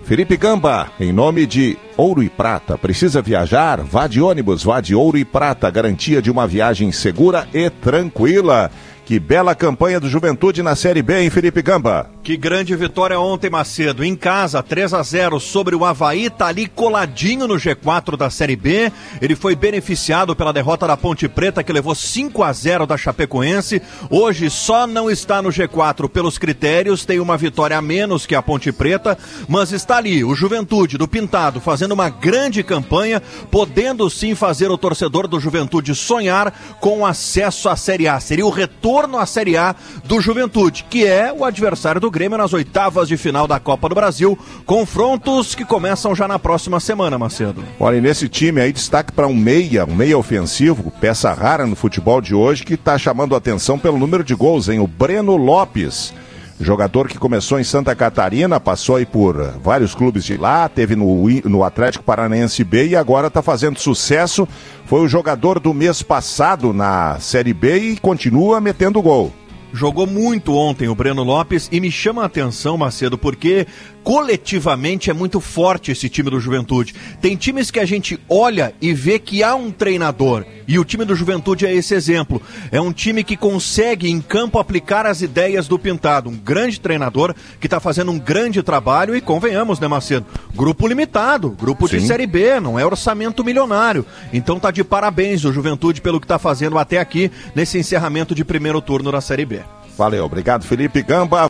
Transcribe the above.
Felipe Gamba, em nome de Ouro e Prata. Precisa viajar? Vá de ônibus, vá de Ouro e Prata. Garantia de uma viagem segura e tranquila. Que bela campanha do Juventude na Série B, hein, Felipe Gamba? Que grande vitória ontem, Macedo. Em casa, 3-0 sobre o Avaí, tá ali coladinho no G4 da Série B. Ele foi beneficiado pela derrota da Ponte Preta, que levou 5-0 da Chapecoense. Hoje só não está no G4 pelos critérios, tem uma vitória a menos que a Ponte Preta, mas está ali o Juventude do Pintado fazendo uma grande campanha, podendo sim fazer o torcedor do Juventude sonhar com acesso à Série A. Seria o retorno à Série A do Juventude, que é o adversário do Grêmio nas oitavas de final da Copa do Brasil, confrontos que começam já na próxima semana, Macedo. Olha, e nesse time aí destaque para um meia ofensivo, peça rara no futebol de hoje, que está chamando a atenção pelo número de gols, hein? O Breno Lopes, jogador que começou em Santa Catarina, passou aí por vários clubes de lá, teve no Atlético Paranaense B e agora está fazendo sucesso. Foi o jogador do mês passado na Série B e continua metendo gol. Jogou muito ontem o Breno Lopes e me chama a atenção, Macedo, porque coletivamente é muito forte esse time do Juventude. Tem times que a gente olha e vê que há um treinador, e o time do Juventude é esse exemplo. É um time que consegue em campo aplicar as ideias do Pintado, um grande treinador que está fazendo um grande trabalho e convenhamos, né, Macedo? Grupo limitado, grupo de Série B, não é orçamento milionário. Então tá de parabéns o Juventude pelo que está fazendo até aqui nesse encerramento de primeiro turno da Série B. Valeu, obrigado Felipe Gamba.